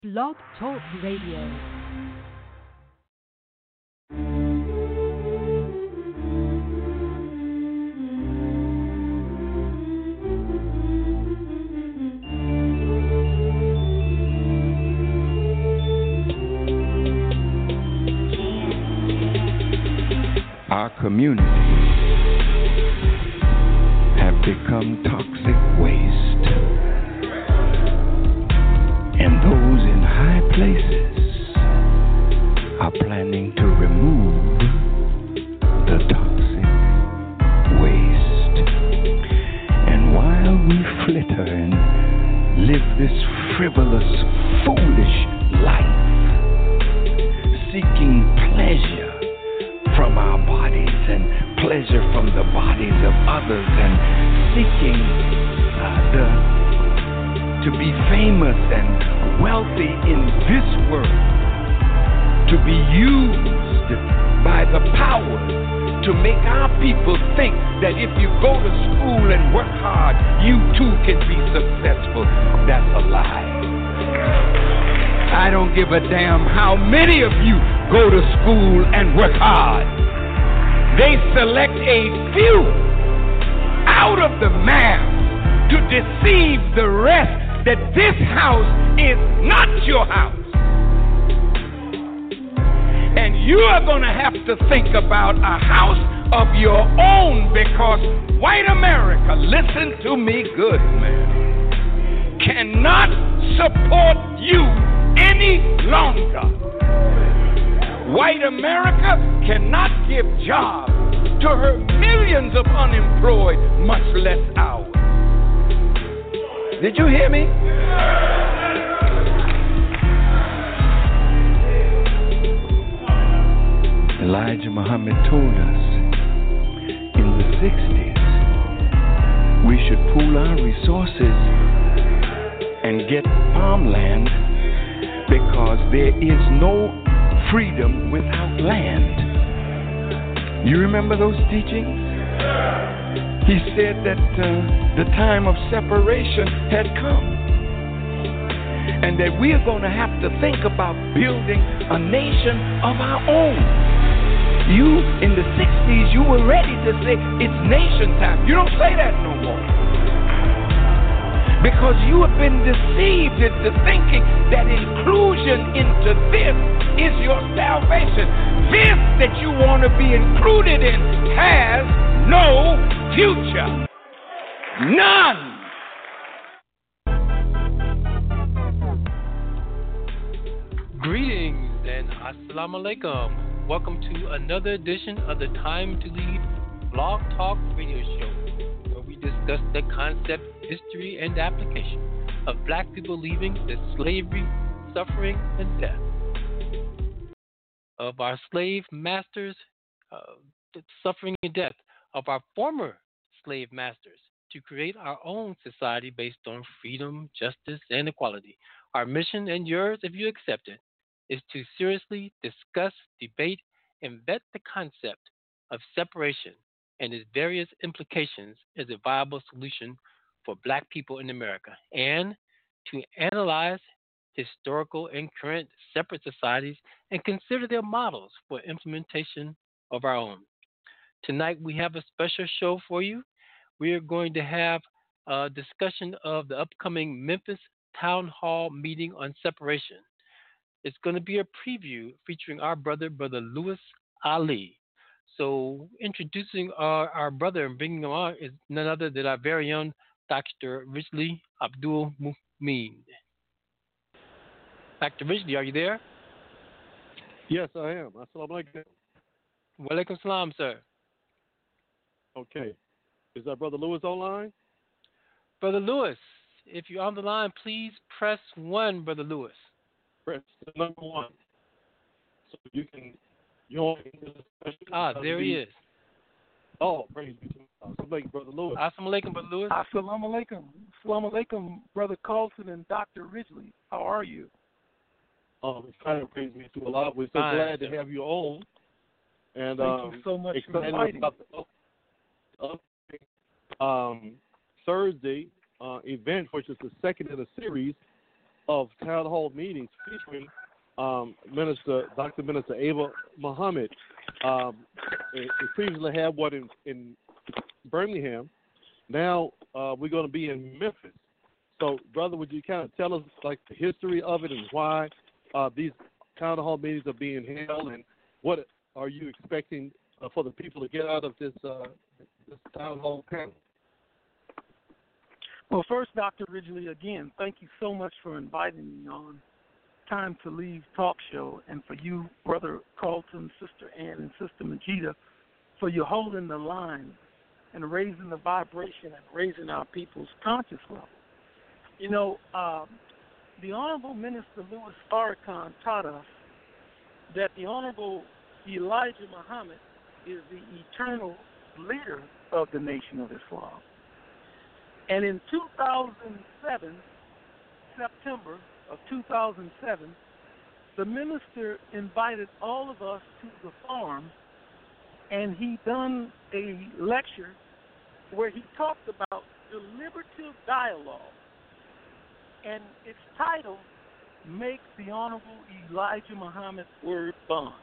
Blog Talk Radio. Our communities have become toxic waste, and those in high places are planning to remove the toxic waste. And while we flitter and live this frivolous, foolish life, seeking pleasure from our bodies and pleasure from the bodies of others, and seeking to be famous and wealthy in this world, to be used by the power to make our people think that if you go to school and work hard, you too can be successful. That's a lie. I don't give a damn how many of you go to school and work hard. They select a few out of the mass to deceive the rest that this house is not your house. And you are going to have to think about a house of your own, because white America, listen to me good, man, cannot support you any longer. White America cannot give jobs to her millions of unemployed, much less ours. Did you hear me? Elijah Muhammad told us in the 60s we should pool our resources and get farmland, because there is no freedom without land. You remember those teachings? He said that the time of separation had come, and that we are going to have to think about building a nation of our own. You, in the 60s, you were ready to say it's nation time. You don't say that no more, because you have been deceived into thinking that inclusion into this is your salvation. This that you want to be included in has no future. None. Greetings and assalamu alaikum. Welcome to another edition of the Time to Lead Blog Talk Radio Show, where we discuss the concept, history, and application of black people leaving the slavery, suffering, and death of our slave masters, the suffering and death of our former slave masters, to create our own society based on freedom, justice, and equality. Our mission, and yours if you accept it, is to seriously discuss, debate, and vet the concept of separation and its various implications as a viable solution for black people in America, and to analyze historical and current separate societies and consider their models for implementation of our own. Tonight we have a special show for you. We are going to have a discussion of the upcoming Memphis Town Hall meeting on separation. It's going to be a preview featuring our brother Louis Ali. So introducing our brother and bringing him on is none other than our very own Dr. Ridgely Abdul Mumin. Dr. Ridgely, are you there? Yes, I am. Assalamu alaikum. Wa alaikum salam, sir. Okay. Is that Brother Lewis online? Brother Lewis, if you're on the line, please press 1, Brother Lewis. Press the number 1. So you can join the discussion. There he is. Oh, praise be to God. Assalamu alaikum, Brother Lewis. Assalamu alaikum, Brother Lewis. Assalamu alaikum. Assalamu alaikum, Brother Carlson and Dr. Ridgely. How are you? It's kind of praise me to Allah. We're so glad to have you on. And thank you so much for inviting. About the Thursday event, which is the second in a series of town hall meetings featuring Dr. Minister Ava Muhammad. We previously had one in Birmingham. Now we're going to be in Memphis. So, brother, would you kind of tell us like the history of it and why these town hall meetings are being held, and what are you expecting for the people to get out of this town hall panel? Well, first, Dr. Ridgely, again, thank you so much for inviting me on Time to Leave talk show, and for you, Brother Carlton, Sister Ann, and Sister Majida, for you holding the line and raising the vibration and raising our people's conscious level. You know, the Honorable Minister Louis Farrakhan taught us that the Honorable Elijah Muhammad is the eternal leader of the Nation of Islam. And in 2007, September of 2007, the minister invited all of us to the farm, and he done a lecture where he talked about deliberative dialogue. And its title, Make the Honorable Elijah Muhammad's Word Bond.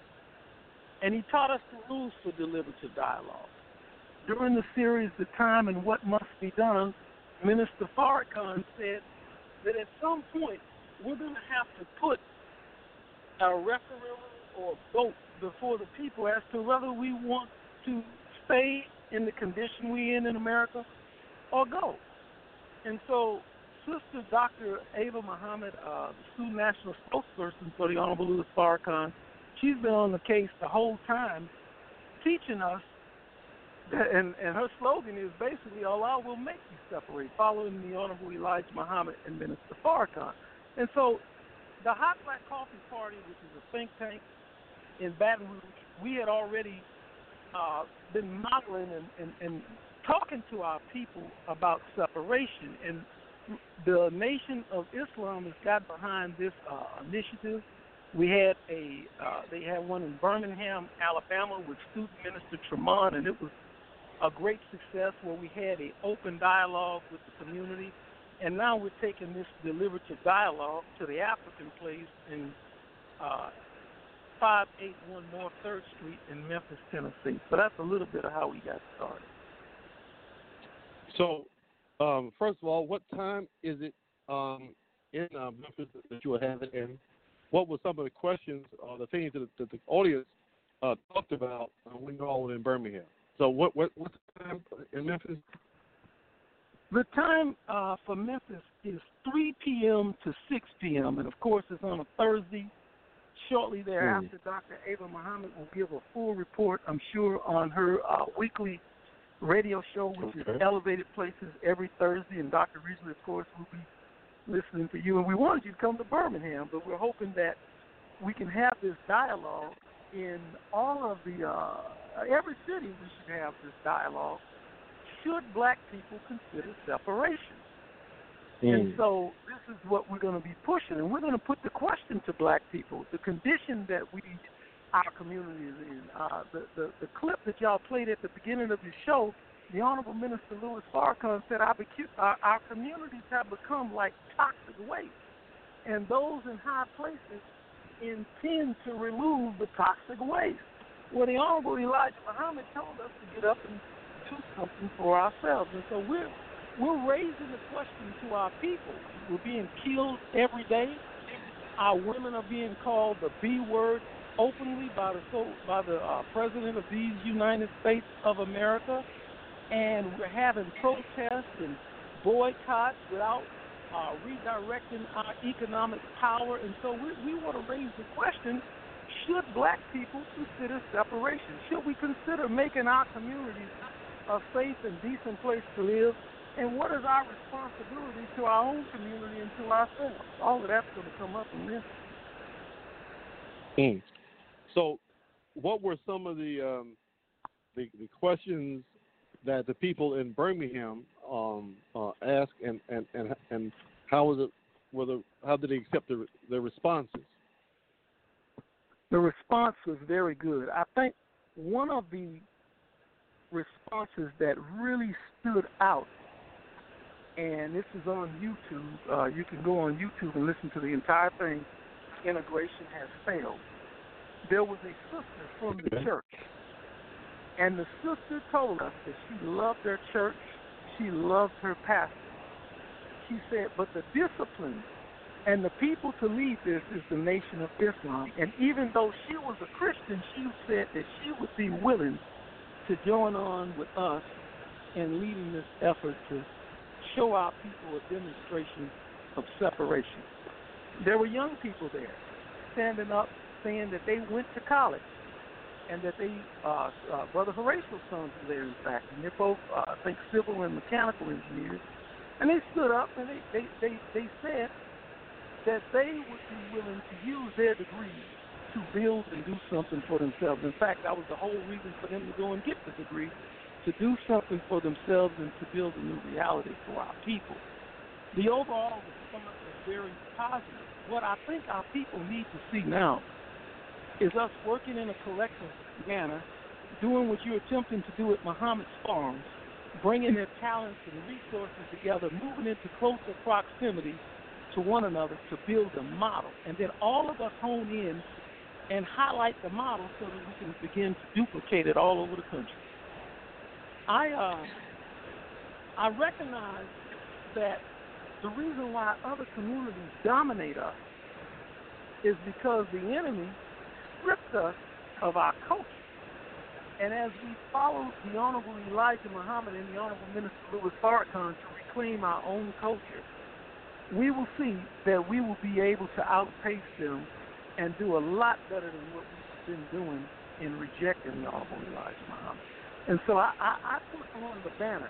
And he taught us the rules for deliberative dialogue. During the series, The Time and What Must Be Done, Minister Farrakhan said that at some point we're going to have to put a referendum or vote before the people as to whether we want to stay in the condition we're in America or go. And so Sister Dr. Ava Muhammad, the student national spokesperson for the Honorable Louis Farrakhan, she's been on the case the whole time teaching us, and her slogan is basically, Allah will make you separate, following the Honorable Elijah Muhammad and Minister Farrakhan. And so the Hot Black Coffee Party, which is a think tank in Baton Rouge, we had already been modeling and talking to our people about separation. And the Nation of Islam has got behind this initiative. We had they had one in Birmingham, Alabama, with Student Minister Tremont, and it was a great success where we had an open dialogue with the community. And now we're taking this deliberative dialogue to the African place in 581 North 3rd Street in Memphis, Tennessee. So that's a little bit of how we got started. So, first of all, what time is it in Memphis that you will have it, and what were some of the questions or the things that the audience talked about when you're all in Birmingham? So what's the time in Memphis? The time for Memphis is 3 p.m. to 6 p.m., and, of course, it's on a Thursday. Shortly thereafter, Dr. Ava Muhammad will give a full report, I'm sure, on her weekly radio show, which is Elevated Places, every Thursday, and Dr. Ridgely, of course, will be listening to you. And we wanted you to come to Birmingham, but we're hoping that we can have this dialogue in all of the every city. We should have this dialogue. Should black people consider separation? And so this is what we're going to be pushing, and we're going to put the question to black people, the condition that our community is in. The clip that y'all played at the beginning of your show, the Honorable Minister Louis Farrakhan said our communities have become like toxic waste, and those in high places intend to remove the toxic waste. Well, the Honorable Elijah Muhammad told us to get up and do something for ourselves, and so we're raising the question to our people. We're being killed every day. Our women are being called the B word openly by the President of these United States of America, and we're having protests and boycotts without redirecting our economic power. And so we want to raise the question, should black people consider separation? Should we consider making our communities a safe and decent place to live? And what is our responsibility to our own community and to ourselves? All of that's going to come up in this. So, what were some of the questions that the people in Birmingham asked, and how was it? How did they accept the responses? The response was very good. I think one of the responses that really stood out, and this is on YouTube. You can go on YouTube and listen to the entire thing. Integration has failed. There was a sister from the church, and the sister told us that she loved her church, she loved her pastor. She said, but the discipline and the people to lead this is the Nation of Islam. And even though she was a Christian, she said that she would be willing to join on with us in leading this effort to show our people a demonstration of separation. There were young people there standing up saying that they went to college and that they, Brother Horacio's sons were there, in fact, and they're both, I think, civil and mechanical engineers. And they stood up and they said that they would be willing to use their degrees to build and do something for themselves. In fact, that was the whole reason for them to go and get the degree, to do something for themselves and to build a new reality for our people. The overall response was very positive. What I think our people need to see now is us working in a collective manner, doing what you're attempting to do at Muhammad's Farms, bringing their talents and resources together, moving into closer proximity to one another to build a model. And then all of us hone in and highlight the model so that we can begin to duplicate it all over the country. I recognize that the reason why other communities dominate us is because the enemy stripped us of our culture. And as we follow the Honorable Elijah Muhammad and the Honorable Minister Louis Farrakhan to reclaim our own culture, we will see that we will be able to outpace them and do a lot better than what we've been doing in rejecting the Honorable Elijah Muhammad. And so I put on the banner,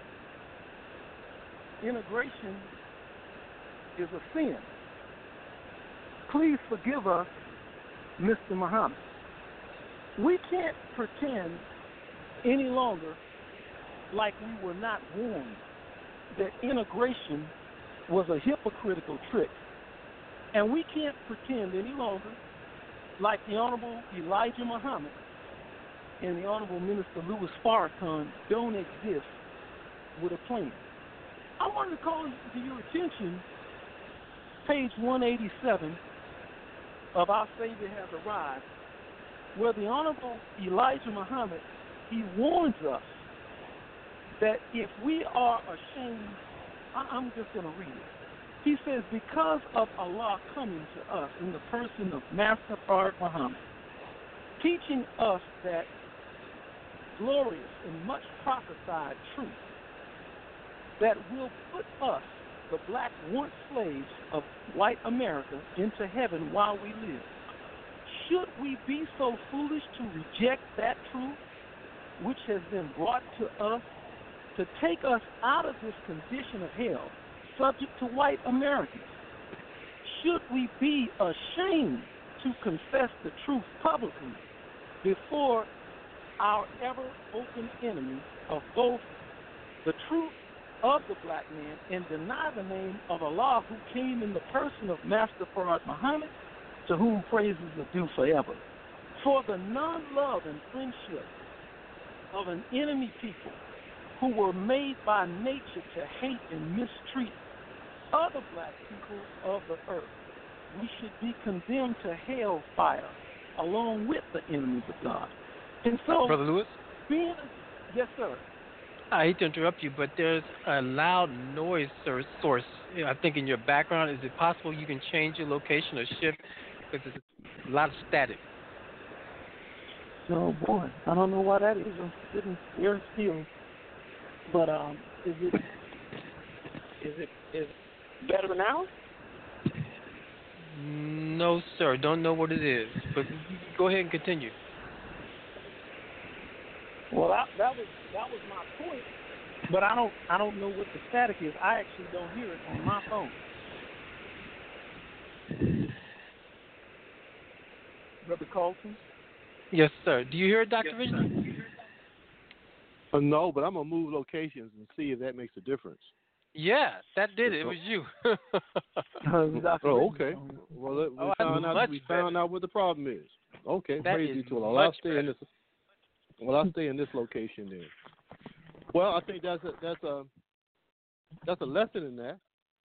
integration is a sin. Please forgive us, Mr. Muhammad. We can't pretend any longer like we were not warned that integration was a hypocritical trick. And we can't pretend any longer like the Honorable Elijah Muhammad and the Honorable Minister Louis Farrakhan don't exist with a plan. I wanted to call to your attention page 187 of Our Savior Has Arrived, where the Honorable Elijah Muhammad, he warns us that if we are ashamed, I'm just going to read it. He says, because of Allah coming to us in the person of Master Farad Muhammad, teaching us that glorious and much prophesied truth that will put us, the black once slaves of white America, into heaven while we live. Should we be so foolish to reject that truth which has been brought to us to take us out of this condition of hell, subject to white Americans? Should we be ashamed to confess the truth publicly before our ever-open enemies of both the truth of the black man and deny the name of Allah who came in the person of Master Farad Muhammad, to whom praises are due forever? For the non-love and friendship of an enemy people who were made by nature to hate and mistreat other black people of the earth, we should be condemned to hellfire along with the enemies of God. And so, Brother Lewis? Yes, sir. I hate to interrupt you, but there's a loud noise source, I think, in your background. Is it possible you can change your location or shift? Because there's a lot of static. Oh, boy. I don't know why that is. I'm sitting here still. But is it better now? No, sir. Don't know what it is. But go ahead and continue. Well, that was my point. But I don't know what the static is. I actually don't hear it on my phone. Brother Colton? Yes, sir. Do you hear it, Dr. Vision? No, but I'm going to move locations and see if that makes a difference. Yeah, that did it. It was you. Oh, okay. Well, we found out what the problem is. Okay, praise be to Allah. I'll stay in this. Well, I'll stay in this location then. Well, I think that's that's a lesson in that.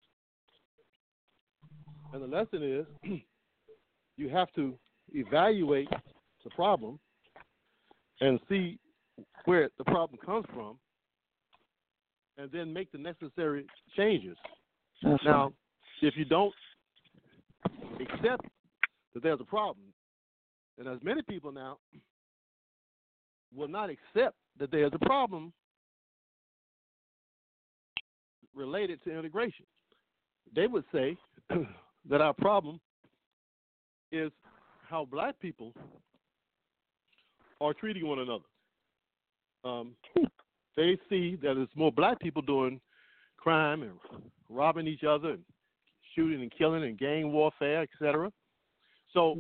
And the lesson is you have to evaluate the problem and see where the problem comes from, and then make the necessary changes. Now, if you don't accept that there's a problem, and as many people now will not accept that there's a problem related to integration. They would say that our problem is how black people are treating one another. They see that it's more black people doing crime and robbing each other and shooting and killing and gang warfare, etc. So,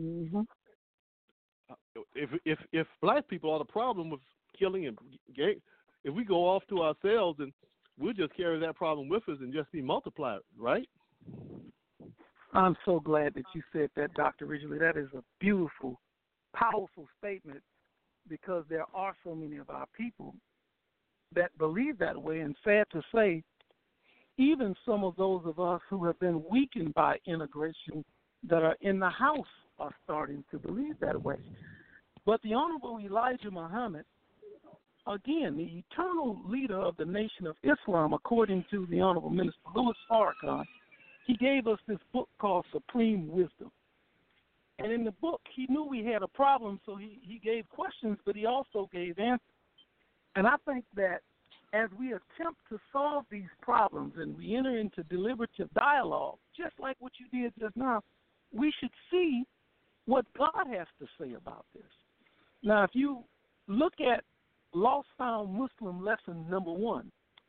if black people are the problem with killing and gang, if we go off to ourselves, and we'll just carry that problem with us and just be multiplied, right? I'm so glad that you said that, Dr. Ridgely. That is a beautiful, powerful statement, because there are so many of our people that believe that way. And sad to say, even some of those of us who have been weakened by integration that are in the House are starting to believe that way. But the Honorable Elijah Muhammad, again, the eternal leader of the Nation of Islam, according to the Honorable Minister Louis Farrakhan, he gave us this book called Supreme Wisdom. And in the book, he knew we had a problem, so he gave questions, but he also gave answers. And I think that as we attempt to solve these problems and we enter into deliberative dialogue, just like what you did just now, we should see what God has to say about this. Now, if you look at Lost Found Muslim lesson number 1,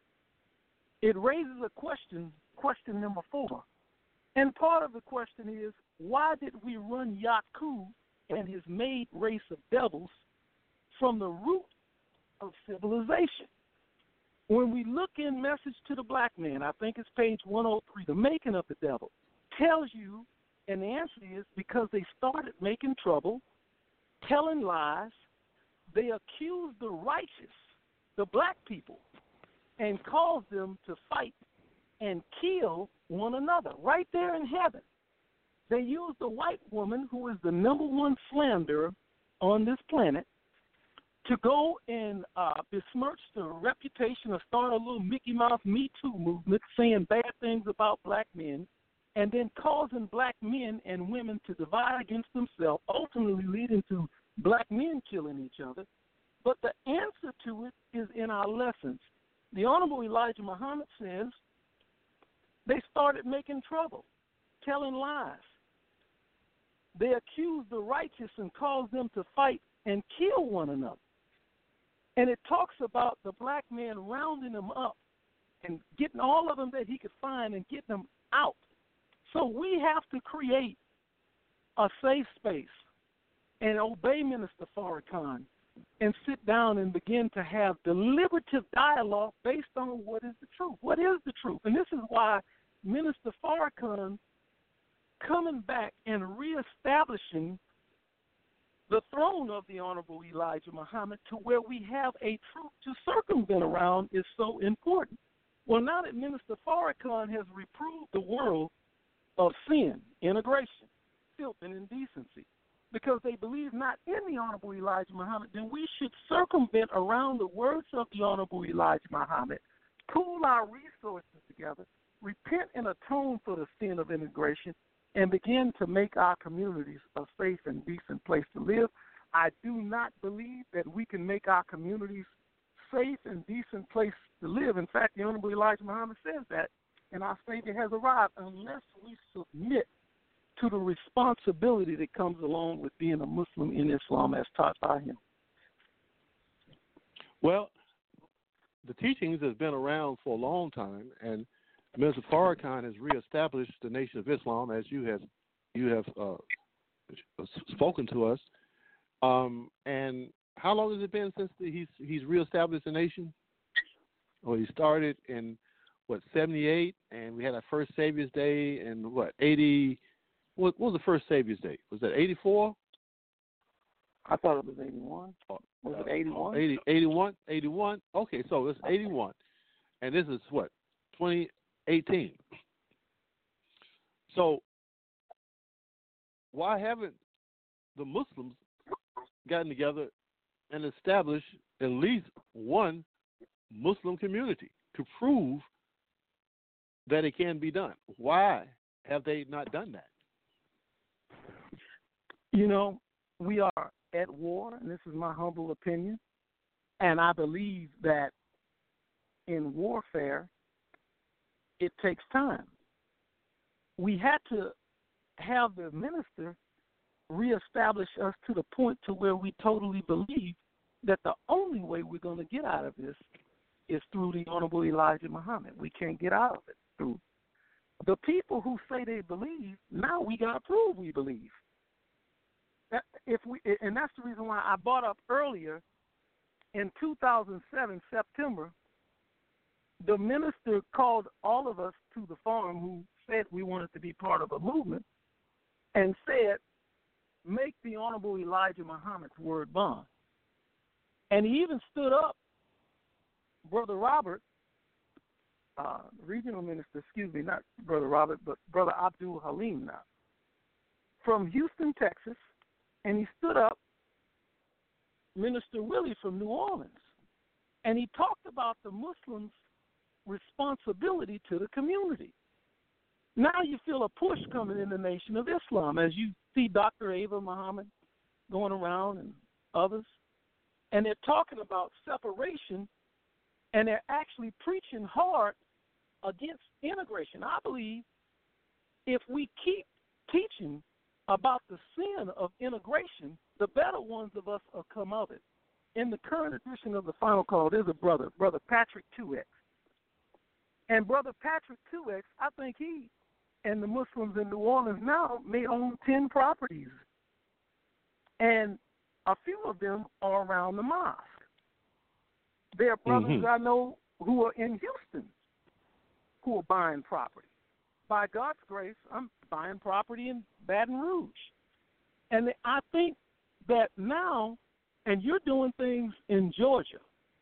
it raises a question number 4. And part of the question is, why did we run Yaqub and his made race of devils from the root of civilization? When we look in Message to the Black Man, I think it's page 103, the making of the devil tells you, and the answer is because they started making trouble, telling lies. They accused the righteous, the black people, and caused them to fight and kill one another right there in heaven. They used the white woman, who is the number 1 slanderer on this planet, to go and besmirch the reputation or start a little Mickey Mouse Me Too movement, saying bad things about black men, and then causing black men and women to divide against themselves, ultimately leading to black men killing each other. But the answer to it is in our lessons. The Honorable Elijah Muhammad says they started making trouble, telling lies. They accused the righteous and caused them to fight and kill one another. And it talks about the black man rounding them up and getting all of them that he could find and getting them out. So we have to create a safe space and obey Minister Farrakhan and sit down and begin to have deliberative dialogue based on what is the truth. What is the truth? And this is why Minister Farrakhan coming back and reestablishing the throne of the Honorable Elijah Muhammad to where we have a truth to circumvent around is so important. Well, now that Minister Farrakhan has reproved the world of sin, integration, filth, and indecency, because they believe not in the Honorable Elijah Muhammad, then we should circumvent around the words of the Honorable Elijah Muhammad, pool our resources together, repent and atone for the sin of integration, and begin to make our communities a safe and decent place to live. I do not believe that we can make our communities safe and decent place to live. In fact, the Honorable Elijah Muhammad says that, and our Savior has arrived, unless we submit to the responsibility that comes along with being a Muslim in Islam as taught by him. Well, the teachings has been around for a long time, and Mr. Farrakhan has reestablished the Nation of Islam, as you have spoken to us. And how long has it been since he's reestablished the nation? Well, he started in 78, and we had our first Savior's Day in 80. What was the first Savior's Day? Was that 84? I thought it was 81. Was it 81? 81. Okay, so it's 81, and this is 2018. So why haven't the Muslims gotten together and established at least one Muslim community to prove that it can be done? Why have they not done that? You know, we are at war, and this is my humble opinion, and I believe that in warfare, it takes time. We had to have the minister reestablish us to the point to where we totally believe that the only way we're going to get out of this is through the Honorable Elijah Muhammad. We can't get out of it through the people who say they believe. Now we got to prove we believe. And that's the reason why I brought up earlier in 2007, September, the minister called all of us to the farm who said we wanted to be part of a movement and said, make the Honorable Elijah Muhammad's word bond. And he even stood up, Brother Robert, regional minister, not Brother Robert, but Brother Abdul Halim now, from Houston, Texas, and he stood up, Minister Willie from New Orleans, and he talked about the Muslims' responsibility to the community. Now you feel a push coming in the Nation of Islam as you see Dr. Ava Muhammad going around and others, and they're talking about separation, and they're actually preaching hard against integration. I believe if we keep teaching about the sin of integration, the better ones of us will come of it. In the current edition of the Final Call, there's a Brother Patrick 2X. And Brother Patrick 2X, I think he and the Muslims in New Orleans now may own 10 properties. And a few of them are around the mosque. There are brothers I know who are in Houston who are buying property. By God's grace, I'm buying property in Baton Rouge. And I think that now, and you're doing things in Georgia,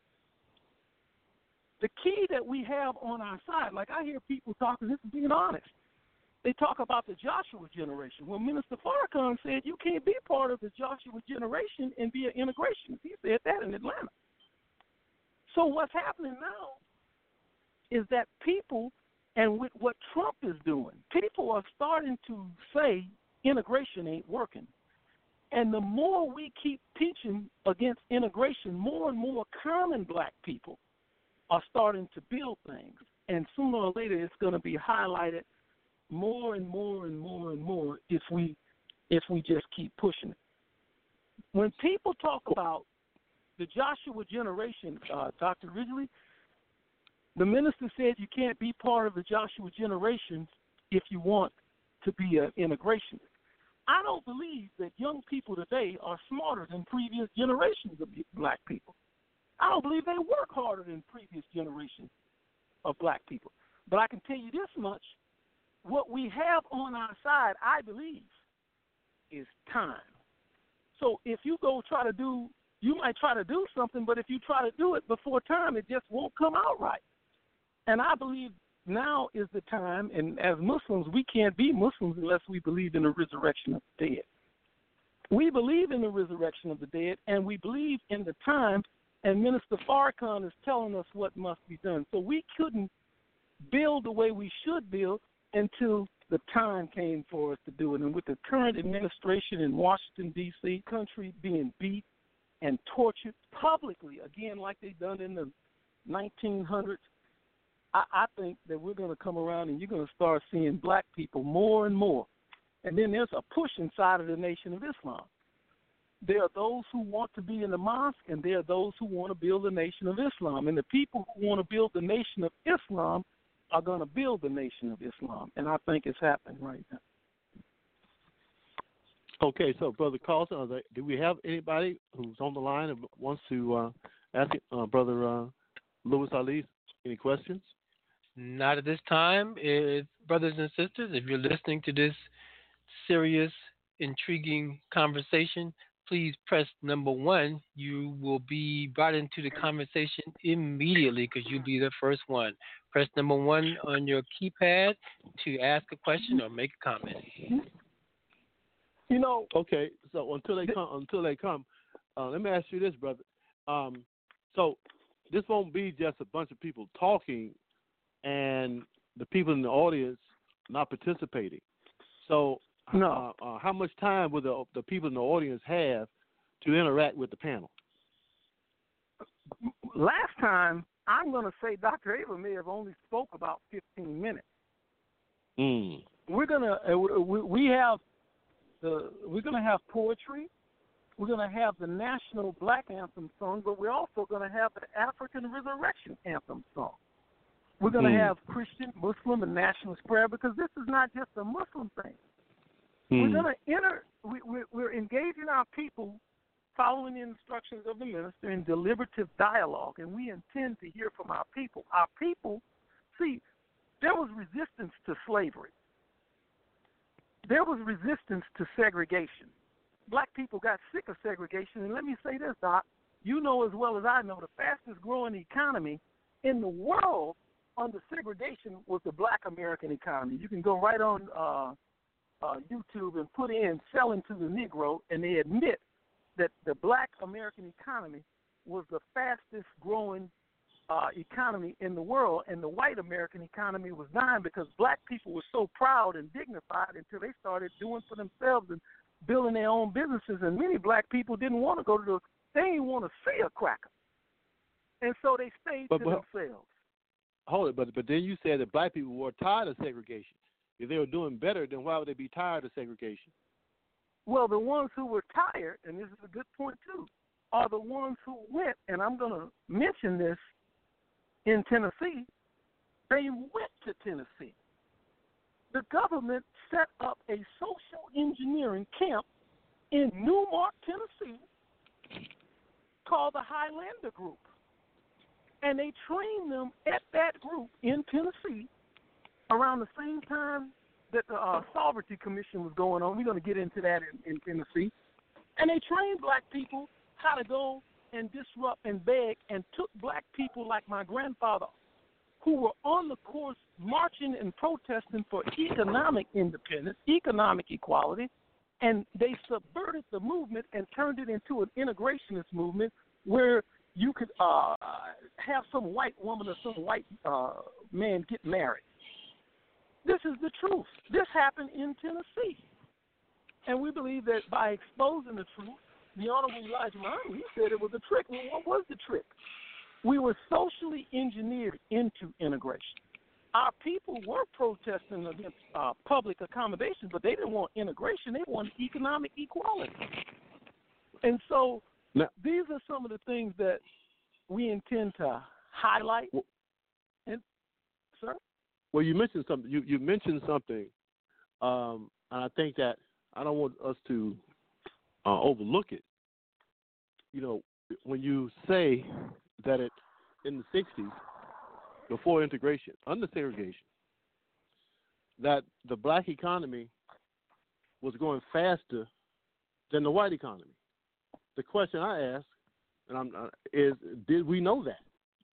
the key that we have on our side, like I hear people talking, this is being honest, they talk about the Joshua generation. Well, Minister Farrakhan said you can't be part of the Joshua generation and be an integrationist. He said that in Atlanta. So what's happening now is that people, and with what Trump is doing, people are starting to say integration ain't working. And the more we keep teaching against integration, more and more common black people are starting to build things. And sooner or later it's going to be highlighted more and more and more and more if we just keep pushing it. When people talk about the Joshua generation, Dr. Ridgely, the minister said you can't be part of the Joshua generation if you want to be an integrationist. I don't believe that young people today are smarter than previous generations of black people. I don't believe they work harder than previous generations of black people. But I can tell you this much, what we have on our side, I believe, is time. So if you go try to do, you might try to do something, but if you try to do it before time, it just won't come out right. And I believe now is the time, and as Muslims, we can't be Muslims unless we believe in the resurrection of the dead. We believe in the resurrection of the dead, and we believe in the time, and Minister Farrakhan is telling us what must be done. So we couldn't build the way we should build until the time came for us to do it. And with the current administration in Washington, D.C., country being beat and tortured publicly, again, like they done in the 1900s, I think that we're going to come around and you're going to start seeing black people more and more. And then there's a push inside of the Nation of Islam. There are those who want to be in the mosque, and there are those who want to build the Nation of Islam. And the people who want to build the Nation of Islam are going to build the Nation of Islam. And I think it's happening right now. Okay, so Brother Carlton, do we have anybody who's on the line and wants to ask Brother Louis Ali any questions? Not at this time. Brothers and sisters, if you're listening to this serious, intriguing conversation, please press number 1. You will be brought into the conversation immediately because you'll be the first one. Press number 1 on your keypad to ask a question or make a comment. You know. Okay, so until they come, let me ask you this, brother. So this won't be just a bunch of people talking and the people in the audience not participating. So No. How much time will the people in the audience have to interact with the panel? Last time, I'm going to say Dr. Ava may have only spoke about 15 minutes. We're gonna we're gonna have poetry. We're gonna have the national Black anthem song, but we're also gonna have the African Resurrection anthem song. We're gonna have Christian, Muslim, and nationalist prayer because this is not just a Muslim thing. We're gonna we're engaging our people, following the instructions of the minister in deliberative dialogue, and we intend to hear from our people. Our people, see, there was resistance to slavery. There was resistance to segregation. Black people got sick of segregation, and let me say this, Doc. You know as well as I know, the fastest growing economy in the world under segregation was the Black American economy. You can go right on YouTube and put in selling to the Negro, and they admit that the Black American economy was the fastest growing economy in the world, and the white American economy was dying because black people were so proud and dignified until they started doing for themselves and building their own businesses. And many black people didn't want to go to they didn't want to see a cracker, and so they stayed to themselves. Hold it, but then you said that black people were tired of segregation. If they were doing better, then why would they be tired of segregation? Well, the ones who were tired, and this is a good point too, are the ones who went, and I'm going to mention this, in Tennessee. They went to Tennessee. The government set up a social engineering camp in Newmark, Tennessee, called the Highlander Group. And they trained them at that group in Tennessee around the same time that the Sovereignty Commission was going on. We're going to get into that in Tennessee. And they trained black people how to go and disrupt and beg, and took black people like my grandfather who were on the course marching and protesting for economic independence, economic equality, and they subverted the movement and turned it into an integrationist movement where you could have some white woman or some white man get married. This is the truth. This happened in Tennessee. And we believe that by exposing the truth, the Honorable Elijah Muhammad, he said it was a trick. Well, what was the trick? We were socially engineered into integration. Our people were protesting against public accommodation, but they didn't want integration. They wanted economic equality. And so these are some of the things that we intend to highlight. And, sir? Well, you mentioned something. You mentioned something, and I think that I don't want us to overlook it. You know, when you say that in the 60s, before integration, under segregation, that the black economy was going faster than the white economy. The question I ask is, did we know that?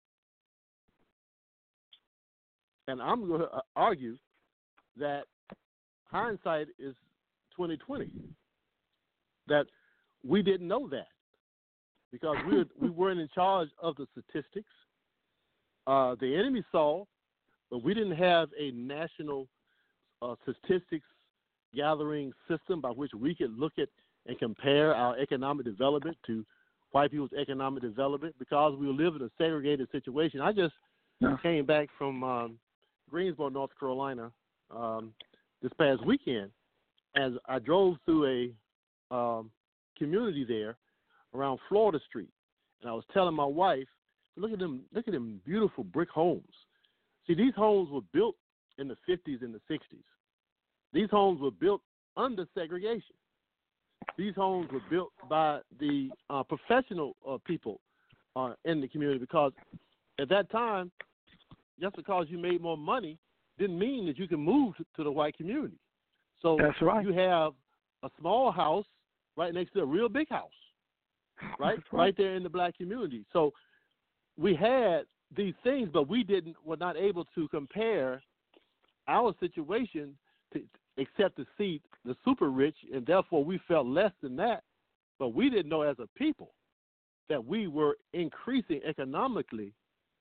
And I'm going to argue that hindsight is 2020. That we didn't know that because we weren't in charge of the statistics. The enemy saw, but we didn't have a national statistics gathering system by which we could look at and compare our economic development to white people's economic development because we live in a segregated situation. I just came back from Greensboro, North Carolina, this past weekend, as I drove through a community there around Florida Street, and I was telling my wife, look at them beautiful brick homes. See, these homes were built in the 50s and the 60s. These homes were built under segregation. These homes were built by the professional people in the community because at that time, just because you made more money didn't mean that you could move to the white community. So that's right. You have a small house right next to a real big house, right? Right there in the black community. So we had these things, but were not able to compare our situation except to see the super rich, and therefore we felt less than that. But we didn't know as a people that we were increasing economically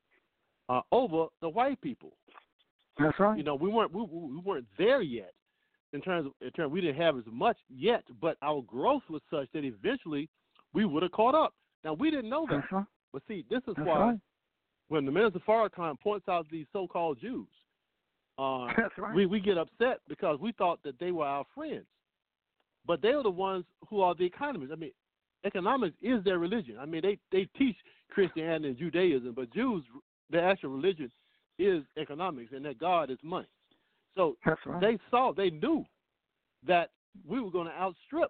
over the white people. That's right. You know, we weren't there yet in terms we didn't have as much yet, but our growth was such that eventually we would have caught up. Now we didn't know that. That's right. But see, this is That's why right. when the Minister Farrakhan points out these so-called Jews, That's right. we get upset because we thought that they were our friends. But they are the ones who are the economists. I mean, economics is their religion. I mean, they teach Christianity and Judaism, but Jews, their actual religion is economics, and that God is money. So That's right. they knew that we were going to outstrip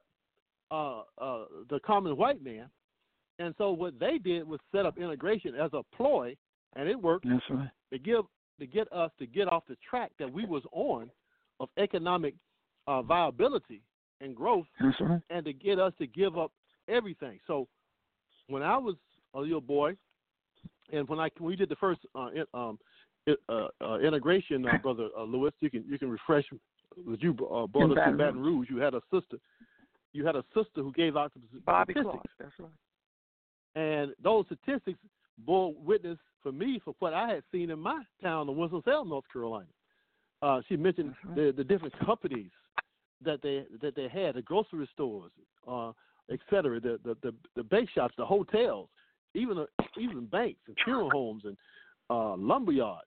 the common white man. And so what they did was set up integration as a ploy, and it worked. That's right. To get us to get off the track that we was on of economic viability and growth. That's right. And to get us to give up everything. So when I was a little boy, and when we did the first integration, Brother Lewis, you can refresh. You brought us to Baton Rouge. You had a sister. You had a sister who gave out the Bobby statistics. Clark. That's right. And those statistics bore witness for me for what I had seen in my town of Winston-Salem, North Carolina. She mentioned the different companies that they had, the grocery stores, et cetera, the bake shops, the hotels, even banks and funeral homes and lumber yards.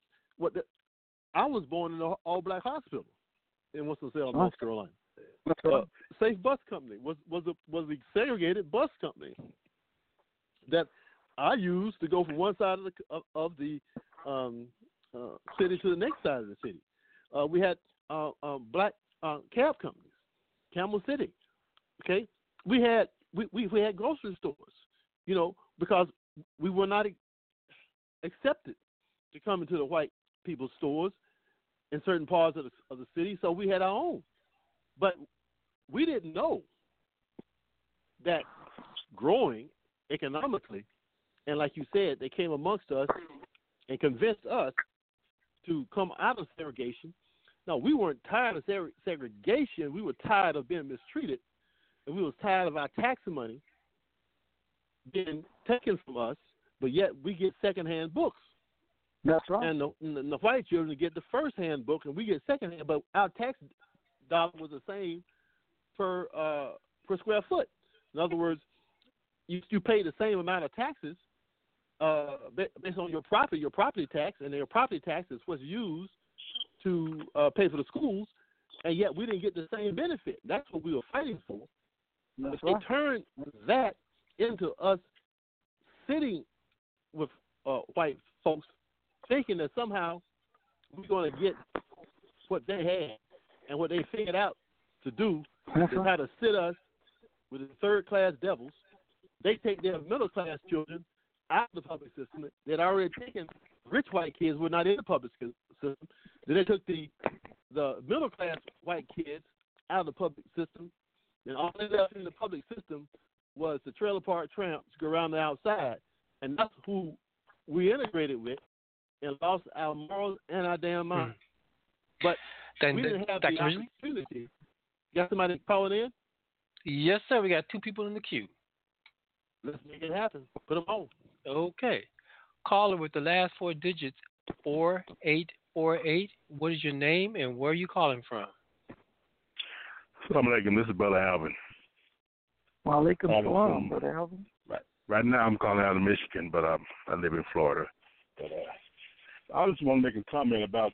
I was born in an all-black hospital in Winston-Salem, North Carolina. Safe Bus Company was a segregated bus company that I used to go from one side of the city to the next side of the city. We had black cab companies, Camel City. Okay, we had grocery stores, you know, because we were not accepted to come into the white people's stores in certain parts of the city, so we had our own. But we didn't know that growing economically, and like you said, they came amongst us and convinced us to come out of segregation. No, we weren't tired of segregation. We were tired of being mistreated, and we was tired of our tax money being taken from us, but yet we get secondhand books. That's right. And the white children get the first-hand book, and we get second-hand, but our tax dollar was the same per square foot. In other words, you pay the same amount of taxes based on your property tax, and your property tax is what's used to pay for the schools, and yet we didn't get the same benefit. That's what we were fighting for. That's but right. they turned that into us sitting with white folks, thinking that somehow we're going to get what they had and what they figured out to do is how to sit us with the third-class devils. They take their middle-class children out of the public system. They'd already taken rich white kids who were not in the public system. Then they took the middle-class white kids out of the public system, and all they left in the public system was the trailer park tramps go around the outside, and that's who we integrated with and lost our morals and our damn minds. But we didn't have the opportunity. Got somebody calling in? Yes, sir. We got two people in the queue. Let's make it happen. Put them on. Okay. Caller with the last four digits, 4848. What is your name and where are you calling from? Assalamu alaikum. This is Brother Alvin. Walaikum salam, Brother Alvin. Right now I'm calling out of Michigan, but I live in Florida. But I just want to make a comment about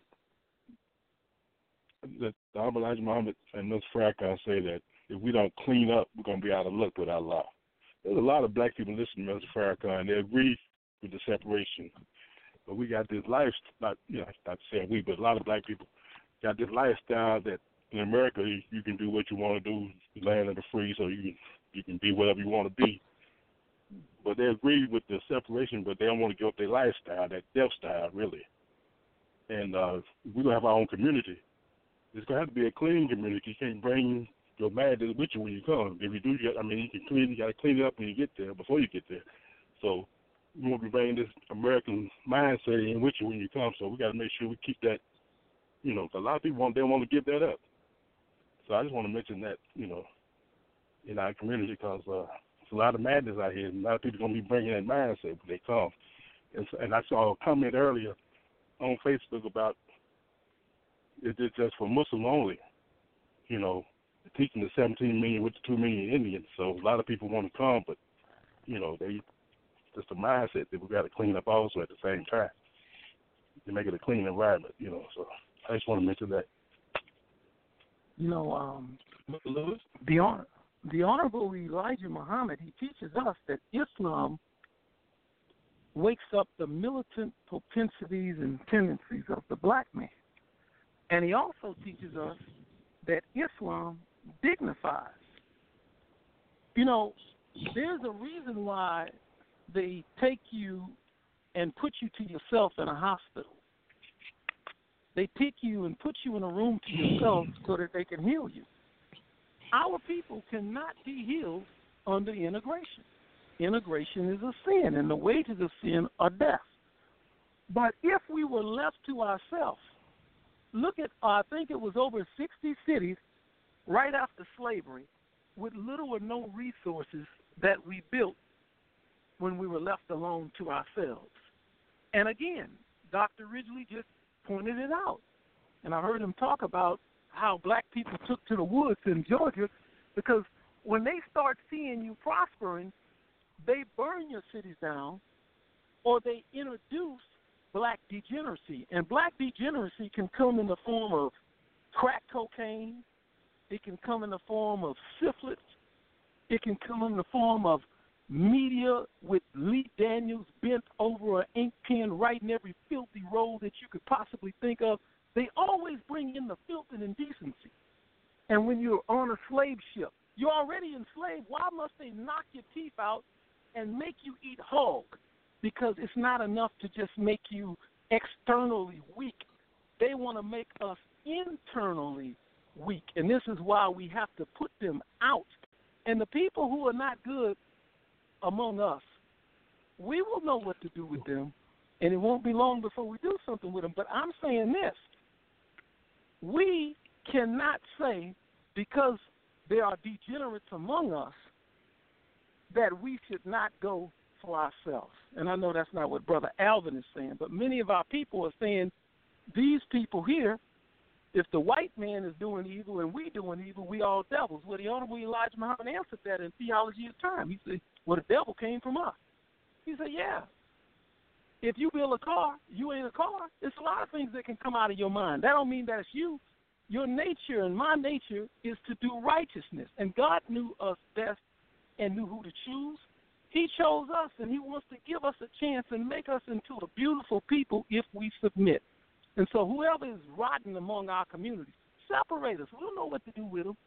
that the Honorable Elijah Muhammad and Ms. Farrakhan say that if we don't clean up, we're going to be out of luck with Allah. There's a lot of black people listening to Ms. Farrakhan. They agree with the separation. But we got this lifestyle, not saying we, but a lot of black people got this lifestyle that in America you can do what you want to do, land of the free, so you can be whatever you want to be. But they agree with the separation, but they don't want to give up their lifestyle, that death style, really. And we don't have our own community. It's going to have to be a clean community. You can't bring your madness with you when you come. If you do, you got to clean it up when you get there, before you get there. So we want to bring this American mindset in with you when you come. So we got to make sure we keep that, you know, 'cause a lot of people they want to give that up. So I just want to mention that, you know, in our community, because there's a lot of madness out here, and a lot of people going to be bringing that mindset when they come. And I saw a comment earlier on Facebook about it's just for Muslim only, you know, teaching the 17 million with the 2 million Indians. So a lot of people want to come, but, you know, just a mindset that we got to clean up also at the same time to make it a clean environment, you know. So I just want to mention that. You know, the Honorable Elijah Muhammad, he teaches us that Islam wakes up the militant propensities and tendencies of the black man. And he also teaches us that Islam dignifies. You know, there's a reason why they take you and put you to yourself in a hospital. They pick you and put you in a room to yourself so that they can heal you. Our people cannot be healed under integration. Integration is a sin, and the wages of sin are death. But if we were left to ourselves, look at, I think it was over 60 cities right after slavery with little or no resources that we built when we were left alone to ourselves. And again, Dr. Ridgely just pointed it out. And I heard him talk about how black people took to the woods in Georgia, because when they start seeing you prospering, they burn your cities down, or they introduce black degeneracy. And black degeneracy can come in the form of crack cocaine. It can come in the form of syphilis. It can come in the form of media with Lee Daniels bent over an ink pen writing every filthy role that you could possibly think of. They always bring in the filth and indecency. And when you're on a slave ship, you're already enslaved. Why must they knock your teeth out and make you eat hog? Because it's not enough to just make you externally weak. They want to make us internally weak. And this is why we have to put them out. And the people who are not good among us, we will know what to do with them, and it won't be long before we do something with them. But I'm saying this. We cannot say, because there are degenerates among us, that we should not go for ourselves. And I know that's not what Brother Alvin is saying, but many of our people are saying, these people here, if the white man is doing evil and we doing evil, we all devils. Well, the Honorable Elijah Muhammad answered that in Theology of Time. He said, well, the devil came from us. He said, yeah. If you build a car, you ain't a car. There's a lot of things that can come out of your mind. That don't mean that it's you. Your nature and my nature is to do righteousness. And God knew us best and knew who to choose. He chose us, and he wants to give us a chance and make us into a beautiful people if we submit. And so whoever is rotten among our communities, separate us. We don't know what to do with them.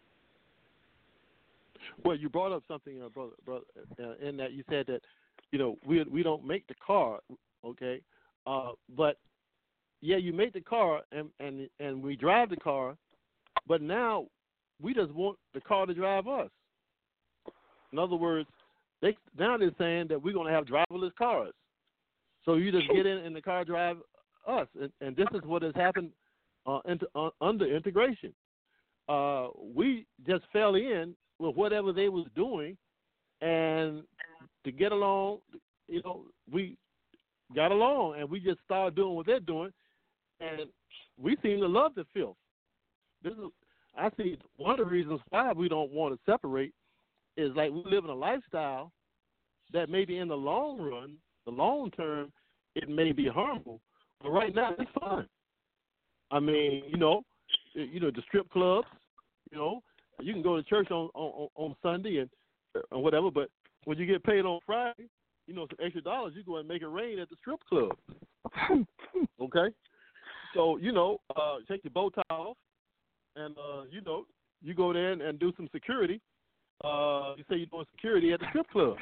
Well, you brought up something, brother, in that you said that, you know, we don't make the car, okay? But yeah, you make the car and we drive the car, but now we just want the car to drive us. In other words, now they're saying that we're going to have driverless cars. So you just get in the car, drive us, and this is what has happened under integration. We just fell in with whatever they was doing, and to get along, you know, we got along, and we just started doing what they're doing, and we seem to love the filth. I see one of the reasons why we don't want to separate is like we live in a lifestyle that maybe in the long run, the long term, it may be harmful. But right now, it's fun. I mean, the strip clubs, you know, you can go to church on Sunday and whatever, but when you get paid on Friday, you know, some extra dollars, you go and make it rain at the strip club. Okay? So, you know, take your bow tie off and, you know, you go there and do some security. You say you're doing security at the strip club.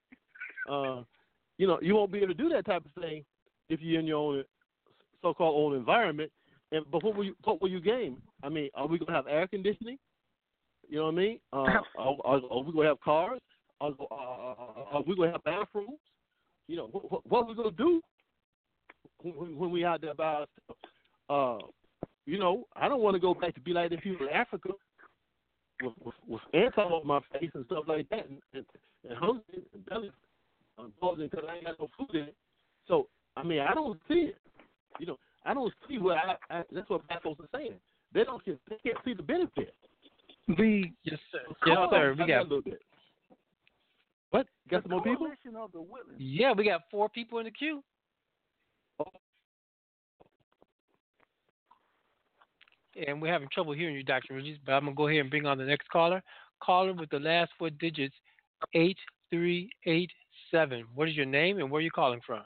You know, you won't be able to do that type of thing if you're in your own so-called own environment. But what will you gain? I mean, are we going to have air conditioning? You know what I mean? Are we going to have cars? Are we going to have bathrooms? what we gonna do when we out there by ourselves? I don't want to go back to be like the people in Africa with ants all over my face and stuff like that, and hungry and belly buzzing because I ain't got no food in it. So I don't see it. I don't see what that's what black folks are saying. They can't see the benefit. Yes, sir. Yes, sir. We got a little bit. What? Got some more people? Of the willing. Yeah, we got 4 people in the queue. And we're having trouble hearing you, Dr. Regis, but I'm going to go ahead and bring on the next caller. Caller with the last 4 digits, 8387. What is your name and where are you calling from?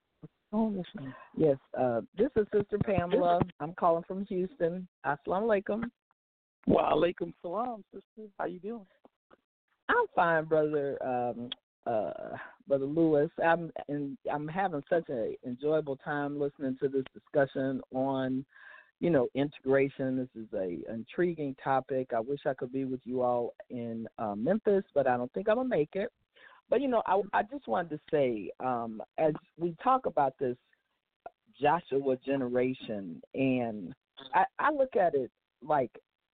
Yes, this is Sister Pamela. I'm calling from Houston. Assalamu alaikum. Wa alaikum salam, sister. How you doing? I'm fine, brother Lewis. I'm having such an enjoyable time listening to this discussion on, integration. This is a intriguing topic. I wish I could be with you all in Memphis, but I don't think I'm gonna make it. But I just wanted to say, as we talk about this Joshua generation, and I look at it like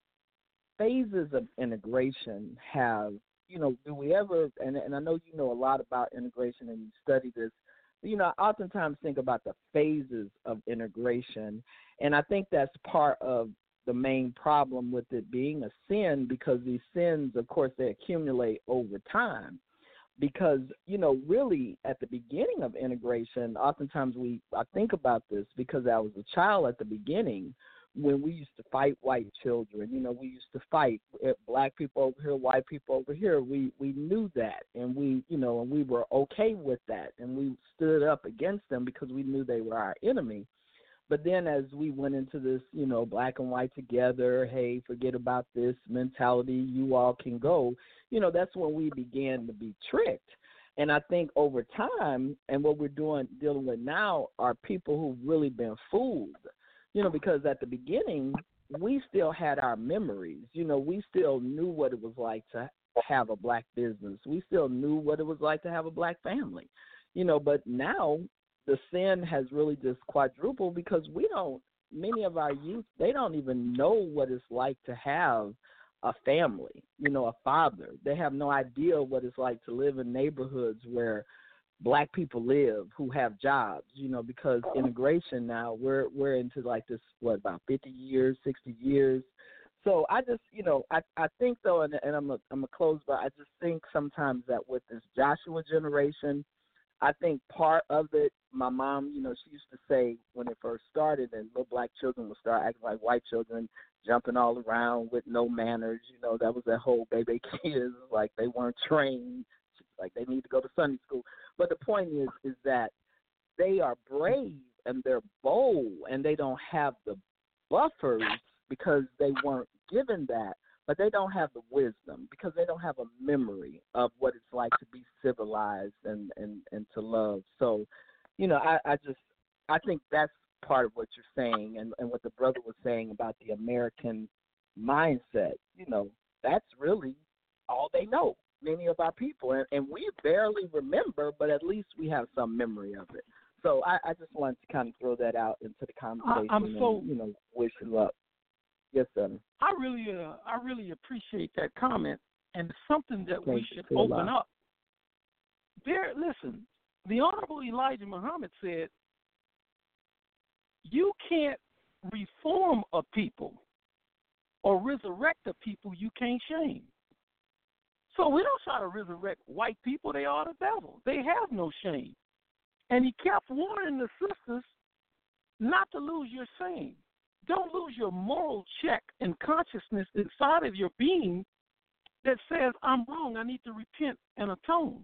phases of integration have. Do we ever, and I know you know a lot about integration and you study this, I oftentimes think about the phases of integration, and I think that's part of the main problem with it being a sin, because these sins, of course, they accumulate over time. Because, really at the beginning of integration, oftentimes I think about this because I was a child at the beginning, when we used to fight white children, we used to fight black people over here, white people over here. We knew that, and we were okay with that, and we stood up against them because we knew they were our enemy. But then as we went into this, black and white together, hey, forget about this mentality, you all can go, that's when we began to be tricked. And I think over time, and what we're dealing with now, are people who've really been fooled. Because at the beginning, we still had our memories. We still knew what it was like to have a black business. We still knew what it was like to have a black family. But now the sin has really just quadrupled because many of our youth, they don't even know what it's like to have a family, a father. They have no idea what it's like to live in neighborhoods where black people live, who have jobs, because integration now, we're into like this, about 50 years, 60 years. So I just, I think though, and I'm a close, but I just think sometimes that with this Joshua generation, I think part of it, my mom, she used to say when it first started, and little black children would start acting like white children, jumping all around with no manners. That was that whole baby kids, like they weren't trained, like they need to go to Sunday school. But the point is that they are brave and they're bold, and they don't have the buffers because they weren't given that, but they don't have the wisdom because they don't have a memory of what it's like to be civilized and to love. So, I think that's part of what you're saying, and what the brother was saying about the American mindset. That's really all they know, many of our people, and we barely remember, but at least we have some memory of it. So I just wanted to kind of throw that out into the conversation and wish you luck. Yes, sir. I really appreciate that comment, and it's something that we should open up. Listen, the Honorable Elijah Muhammad said, you can't reform a people or resurrect a people you can't shame. So we don't try to resurrect white people. They are the devil. They have no shame. And he kept warning the sisters not to lose your shame. Don't lose your moral check and consciousness inside of your being that says, I'm wrong, I need to repent and atone.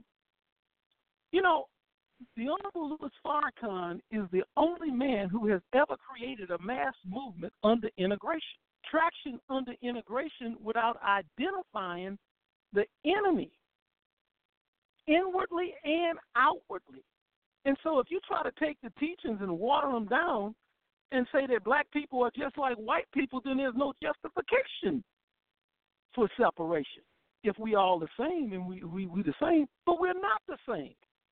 The Honorable Louis Farrakhan is the only man who has ever created a mass movement under integration. Traction under integration without identifying the enemy, inwardly and outwardly. And so if you try to take the teachings and water them down and say that black people are just like white people, then there's no justification for separation. If we all the same and we the same, but we're not the same.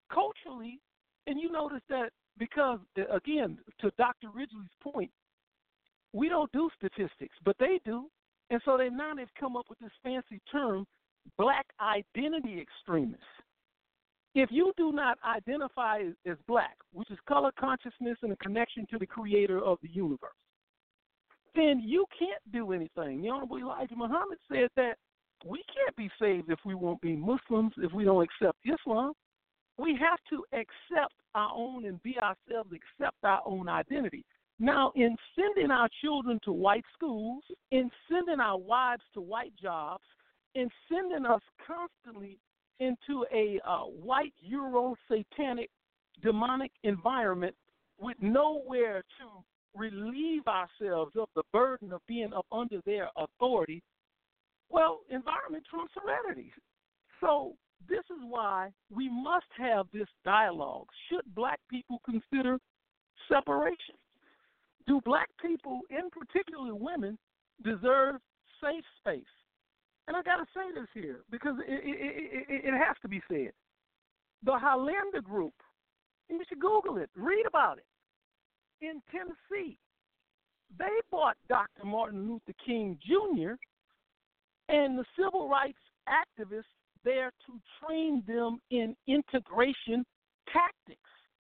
culturally, and you notice that because, again, to Dr. Ridgely's point, we don't do statistics, but they do. And so they've come up with this fancy term, black identity extremists. If you do not identify as black, which is color consciousness and a connection to the creator of the universe, then you can't do anything. The Honorable Elijah Muhammad said that we can't be saved if we won't be Muslims, if we don't accept Islam. We have to accept our own and be ourselves, accept our own identity. Now, in sending our children to white schools, in sending our wives to white jobs, in sending us constantly into a white Euro-satanic demonic environment with nowhere to relieve ourselves of the burden of being up under their authority, well, environment trumps heredity. So this is why we must have this dialogue. Should black people consider separation? Do black people, in particular women, deserve safe space? And I got to say this here because it has to be said. The Highlander Group, you should Google it, read about it. In Tennessee, they bought Dr. Martin Luther King Jr. and the civil rights activists there to train them in integration tactics.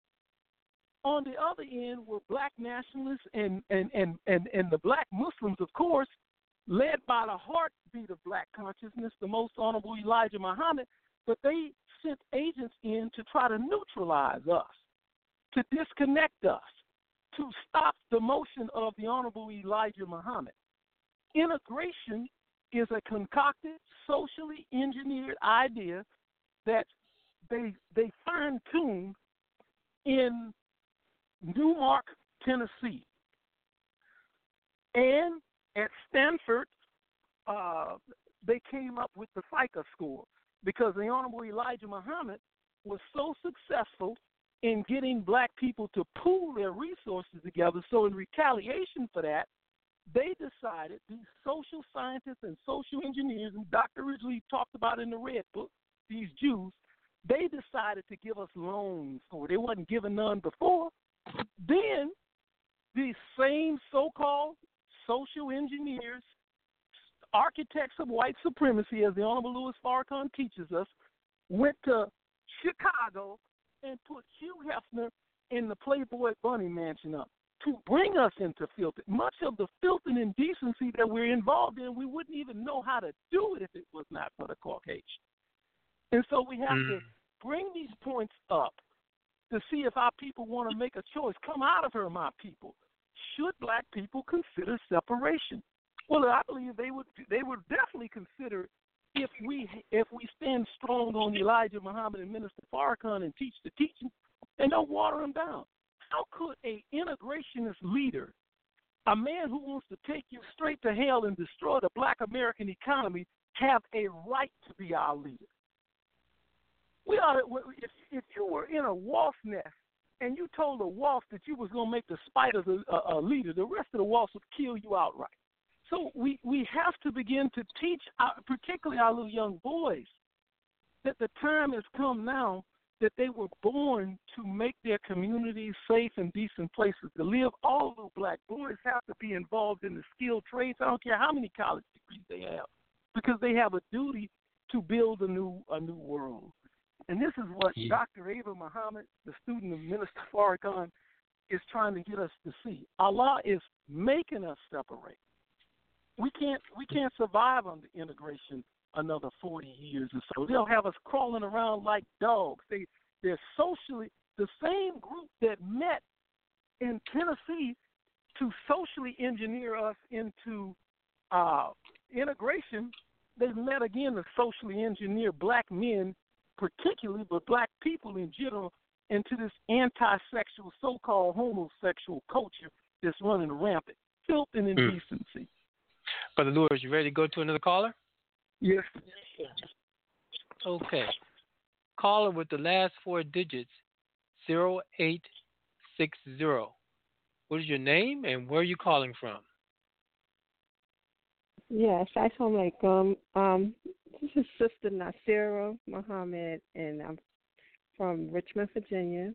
On the other end were black nationalists and the black Muslims, of course, led by the heartbeat of black consciousness, the Most Honorable Elijah Muhammad, but they sent agents in to try to neutralize us, to disconnect us, to stop the motion of the Honorable Elijah Muhammad. Integration is a concocted, socially engineered idea that they fine-tuned in Newmark, Tennessee. And at Stanford, they came up with the FICA score because the Honorable Elijah Muhammad was so successful in getting black people to pool their resources together. So in retaliation for that, they decided, these social scientists and social engineers, and Dr. Ridgely talked about in the Red Book, these Jews, they decided to give us loans for it. They wasn't giving none before. Then these same so-called social engineers, architects of white supremacy, as the Honorable Louis Farrakhan teaches us, went to Chicago and put Hugh Hefner in the Playboy Bunny Mansion up to bring us into filth. Much of the filth and indecency that we're involved in, we wouldn't even know how to do it if it was not for the Caucasian. And so we have to bring these points up to see if our people want to make a choice. Come out of her, my people. Should black people consider separation? Well, I believe they would definitely consider if we stand strong on Elijah Muhammad and Minister Farrakhan and teach the teaching and don't water them down. How could a integrationist leader, a man who wants to take you straight to hell and destroy the black American economy, have a right to be our leader? We ought to, if you were in a wasp nest and you told a wasp that you was going to make the spider a leader, the rest of the wasps would kill you outright. So we have to begin to teach, particularly our little young boys, that the time has come now that they were born to make their communities safe and decent places to live. All little black boys have to be involved in the skilled trades. I don't care how many college degrees they have, because they have a duty to build a new world. And this is what Dr. Ava Muhammad, the student of Minister Farrakhan, is trying to get us to see. Allah is making us separate. We can't survive under integration another 40 years or so. They'll have us crawling around like dogs. They're socially, the same group that met in Tennessee to socially engineer us into integration, they've met again to socially engineer black men particularly, but black people in general, into this anti-sexual, so-called homosexual culture that's running rampant. Filth and indecency. Brother Lewis, you ready to go to another caller? Yes. Okay. Caller with the last four digits, 0860. What is your name and where are you calling from? Yes, Assalamu alaikum. This is Sister Nasira Muhammad, and I'm from Richmond, Virginia.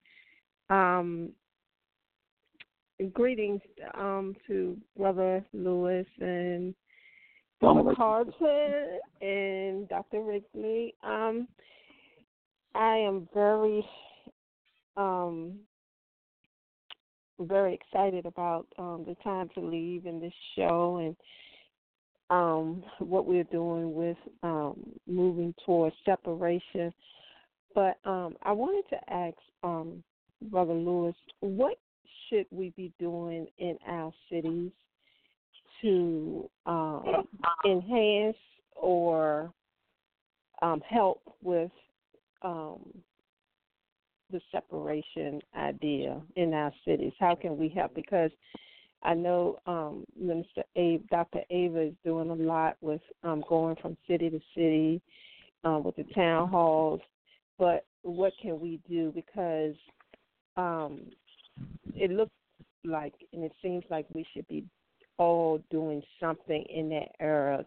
Greetings to Brother Lewis and Brother Carlton and Dr. Wrigley. I am very excited about the time to leave in this show and what we're doing with moving towards separation. But I wanted to ask Brother Lewis, what should we be doing in our cities to enhance or help with the separation idea in our cities? How can we help? Because I know Dr. Ava is doing a lot with going from city to city with the town halls, but what can we do? Because it looks like, and it seems like we should be all doing something in that area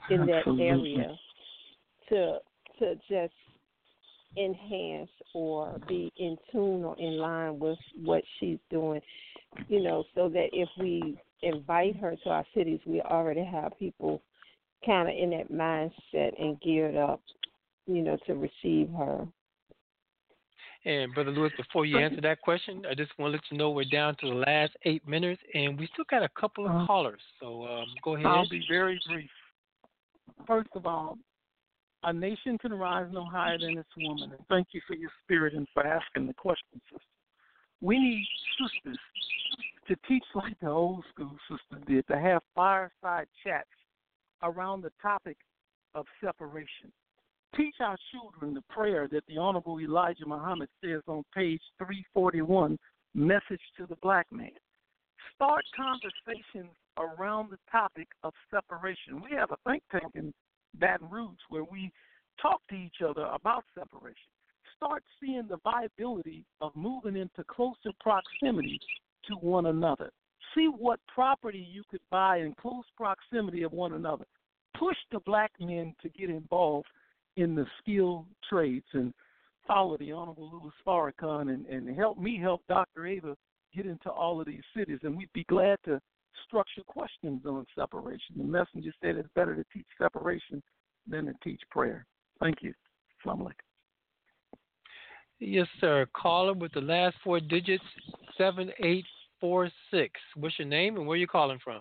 to just enhance or be in tune or in line with what she's doing, so that if we invite her to our cities, we already have people kind of in that mindset and geared up, to receive her. And Brother Lewis, before you answer that question, I just want to let you know we're down to the last 8 minutes, and we still got a couple of callers. So go ahead. I'll be very brief. First of all, a nation can rise no higher than its woman. And thank you for your spirit and for asking the question, sister. We need sisters to teach like the old school sisters did, to have fireside chats around the topic of separation. Teach our children the prayer that the Honorable Elijah Muhammad says on page 341, Message to the Black Man. Start conversations around the topic of separation. We have a think tank in Baton Rouge where we talk to each other about separation. Start seeing the viability of moving into closer proximity to one another. See what property you could buy in close proximity of one another. Push the black men to get involved in the skilled trades and follow the Honorable Louis Farrakhan and help me help Dr. Ava get into all of these cities. And we'd be glad to structure questions on separation. The messenger said it's better to teach separation than to teach prayer. Thank you. Assalamu alaikum. Yes, sir. Caller with the last 4 digits, 7846. What's your name and where you calling from?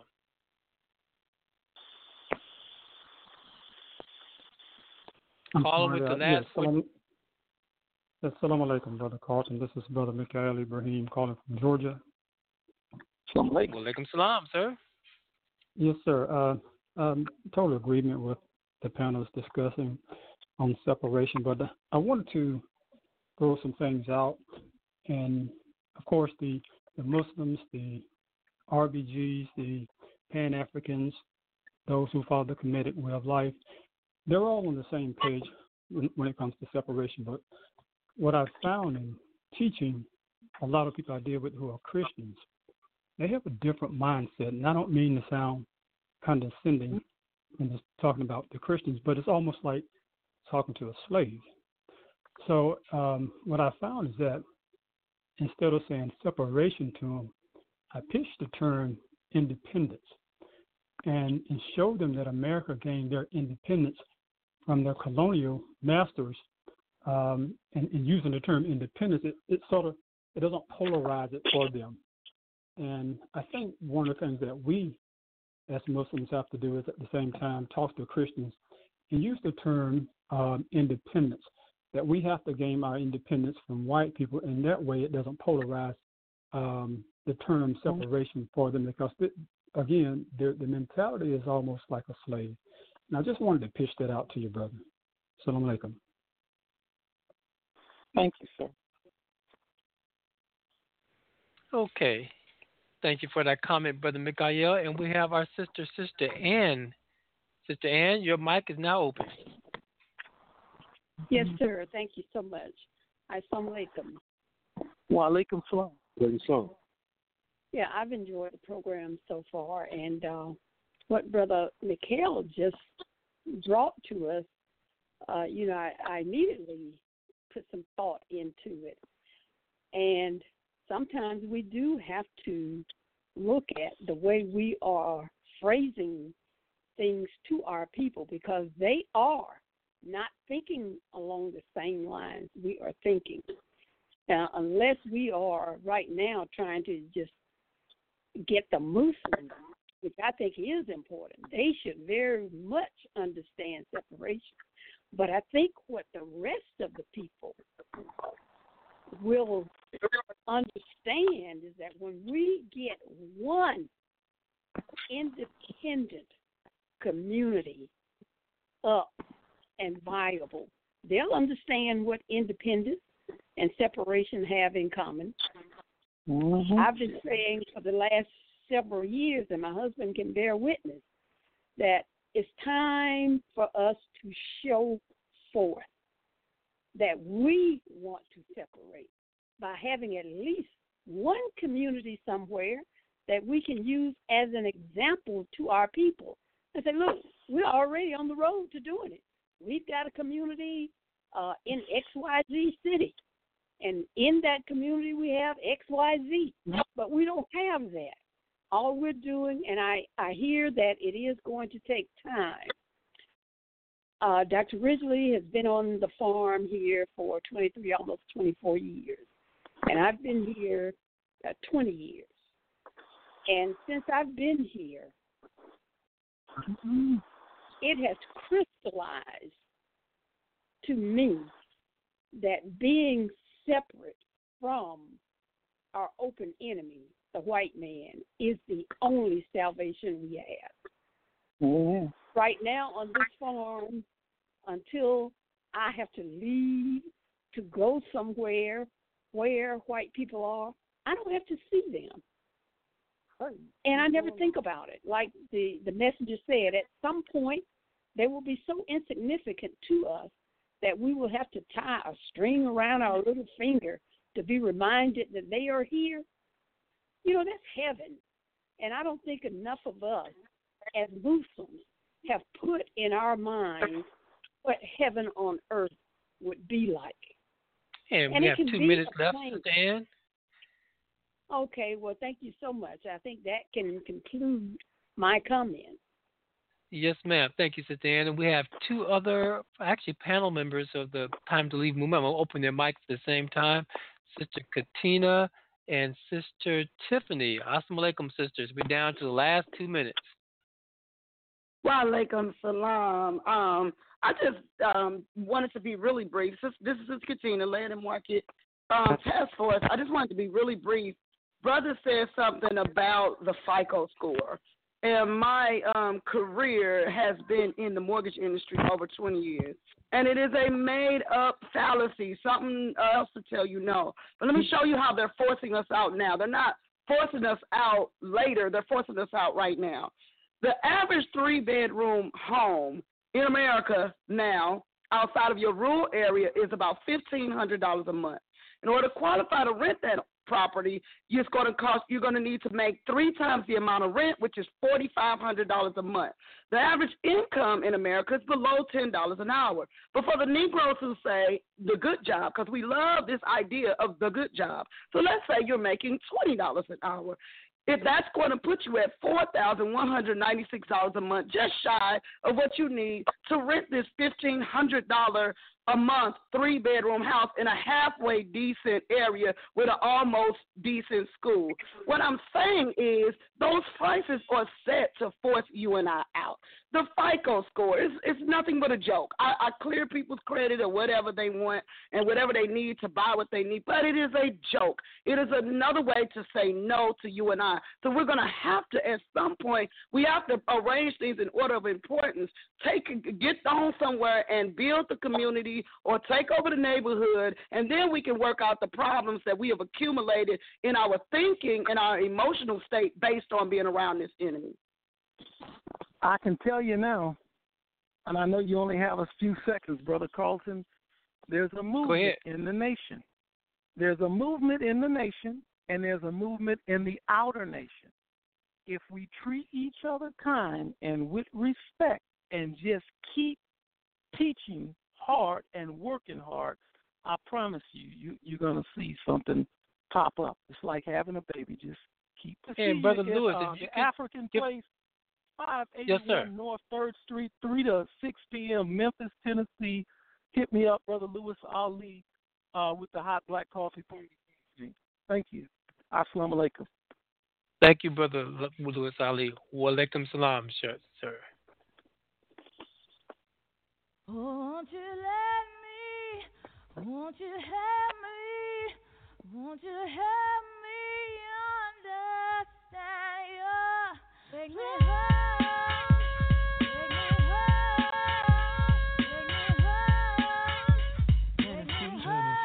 Caller with the last 4 digits. Assalamu alaikum, Brother Carlton. This is Brother Mikhail Ibrahim calling from Georgia. Assalamu alaikum. Wa alaikum salam, sir. Yes, sir. Total agreement with the panelists discussing on separation, but I wanted to throw some things out. And, of course, the Muslims, the RBGs, the Pan-Africans, those who follow the Kemetic way of life, they're all on the same page when it comes to separation. But what I've found in teaching a lot of people I deal with who are Christians, they have a different mindset. And I don't mean to sound condescending and just talking about the Christians, but it's almost like talking to a slave. So what I found is that instead of saying separation to them, I pitched the term independence and showed them that America gained their independence from their colonial masters. And using the term independence, it doesn't polarize it for them. And I think one of the things that we as Muslims have to do is at the same time talk to Christians and use the term independence, that we have to gain our independence from white people, and that way it doesn't polarize the term separation for them, because, again, the mentality is almost like a slave. And I just wanted to pitch that out to you, brother. Assalamu alaikum. Thank you, sir. Okay. Thank you for that comment, Brother Mikhail. And we have our Sister Ann. Sister Ann, your mic is now open. Yes, sir. Thank you so much. Assalamu alaikum. Wa alaikum salam. Yeah, I've enjoyed the program so far, and what Brother Mikhail just brought to us, I immediately put some thought into it. And sometimes we do have to look at the way we are phrasing things to our people, because they are not thinking along the same lines we are thinking. Now, unless we are right now trying to just get the Muslims, which I think is important, they should very much understand separation. But I think what the rest of the people will understand is that when we get one independent community up and viable, they'll understand what independence and separation have in common. Mm-hmm. I've been saying for the last several years, and my husband can bear witness, that it's time for us to show forth that we want to separate by having at least one community somewhere that we can use as an example to our people and say, look, we're already on the road to doing it. We've got a community in XYZ city, and in that community we have XYZ, but we don't have that. All we're doing, and I hear that it is going to take time. Dr. Ridgely has been on the farm here for 23, almost 24 years, and I've been here 20 years. And since I've been here, it has crystallized to me that being separate from our open enemy, the white man, is the only salvation we have. Mm-hmm. Right now on this farm, until I have to leave to go somewhere where white people are, I don't have to see them. And I never think about it. Like the messenger said, at some point they will be so insignificant to us that we will have to tie a string around our little finger to be reminded that they are here. You know, that's heaven. And I don't think enough of us as Muslims have put in our minds what heaven on earth would be like. And we have 2 minutes left, Dan. Okay, well, thank you so much. I think that can conclude my comment. Yes, ma'am. Thank you, Sister Ann. And we have two other, actually, panel members of the Time to Leave movement. I'm going to open their mics at the same time. Sister Katina and Sister Tiffany. Assalamu alaikum, sisters. We're down to the last 2 minutes. Wa alaikum salam. I just wanted to be really brief. This is Katina, Land and Market Task Force. I just wanted to be really brief. Brother said something about the FICO score. And my career has been in the mortgage industry over 20 years. And it is a made-up fallacy, something else to tell you no. But let me show you how they're forcing us out now. They're not forcing us out later. They're forcing us out right now. The average 3-bedroom home in America now, outside of your rural area, is about $1,500 a month. In order to qualify to rent that property, you're going to need to make 3 times the amount of rent, which is $4,500 a month. The average income in America is below $10 an hour. But for the Negroes who say the good job, because we love this idea of the good job, so let's say you're making $20 an hour. If that's going to put you at $4,196 a month, just shy of what you need to rent this $1,500 a month 3-bedroom house in a halfway decent area with an almost decent school. What I'm saying is those prices are set to force you and I out. The FICO score is nothing but a joke. I clear people's credit or whatever they want and whatever they need to buy what they need, but it is a joke. It is another way to say no to you and I. So we're going to have to, at some point, we have to arrange things in order of importance. Get on somewhere and build the community or take over the neighborhood, and then we can work out the problems that we have accumulated in our thinking and our emotional state based on being around this enemy. I can tell you now, and I know you only have a few seconds, Brother Carlton, there's a movement in the nation. There's a movement in the nation, and there's a movement in the outer nation. If we treat each other kind and with respect and just keep teaching hard and working hard, I promise you're gonna see something pop up. It's like having a baby. Just keep the Hey, Brother at, Lewis, the African Place, 581 Yes, sir. North 3rd Street, 3 to 6 p.m., Memphis, Tennessee. Hit me up, Brother Lewis Ali, with the hot black coffee. Thank you. Assalamu alaikum. Thank you, Brother Lewis Ali. Wa alaikum salam, sir. Won't you let me, won't you help me, won't you help me understand you? Take me home, take me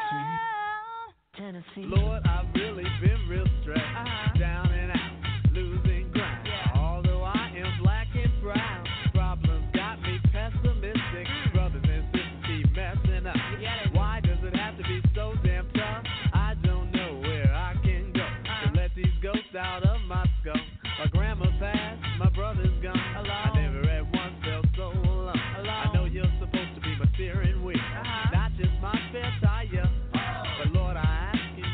home, Tennessee. Lord, I've really been real stressed, down and out, losing ground. Although I am black and brown, problems got me pessimistic. Brothers and sisters keep messing up. Why does it have to be so damn tough? I don't know where I can go to let these ghosts out of my skull. My grandma passed, my brother's gone. I never at once felt so alone. I know you're supposed to be my steering wheel, not just my spare tire. But Lord, I ask you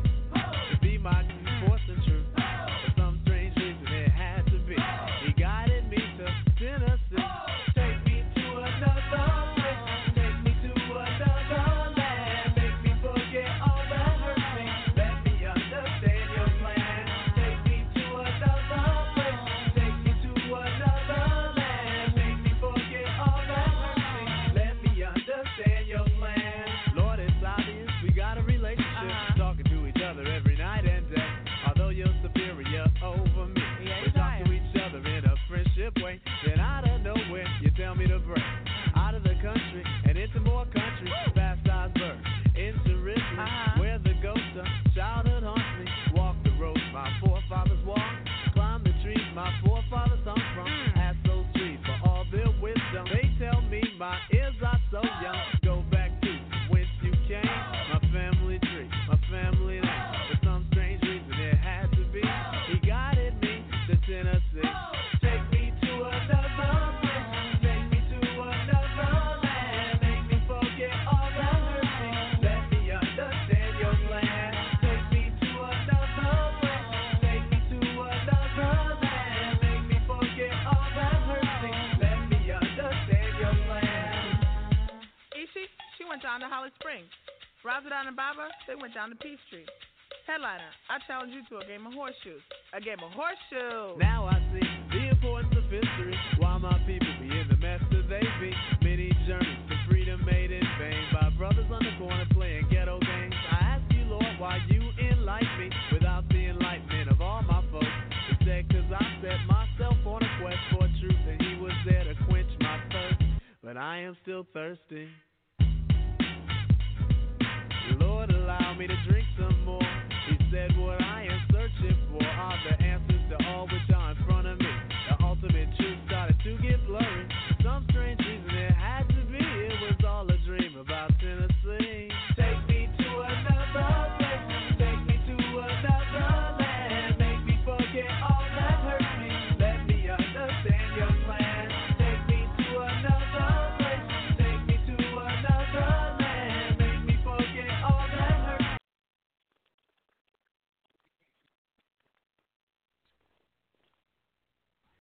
to be my force and truth. For some strange reason it had to be. He guided me to Tennessee. Take me to another place. Take me to another land. Make me forget all that hurt me. Let me understand your plan. Take me to another place. Take me to another land. Make me forget all that hurt me. Let me understand your plan. Lord, it's obvious we got a relationship. Talking to each other every night and day. Although you're superior over me, we talk to each other in a friendship way. Then out of nowhere, you tell me to break out of the country and into more country. Past Osborne, into Ripley, where the ghost of childhood haunts me. Walk the roads my forefathers walked, climb the trees my forefathers hung from. Ask those trees for all their wisdom. They tell me my ears are so young. Go back to whence you came, my family tree, my family name. For some strange reason it had to be. He guided me to Tennessee. Take me to another place. Take me to another land. Make me forget all that hurt me. Let me understand your plan. Take me to another place. Take me to another land. Make me forget all that hurt me. Let me understand your plan. Ishi, she went down to Holly Springs. Razadon and Baba, they went down to Peachtree. Headliner, I challenge you to a game of horseshoes. A game of horseshoes. Now I see the importance of history. Why my people be in the mess that they be. Many journeys to freedom made in vain by brothers on the corner playing ghetto games. I ask you, Lord, why you enlighten me without the enlightenment of all my folks. It's said 'cause I set myself on a quest for truth and he was there to quench my thirst. But I am still thirsty.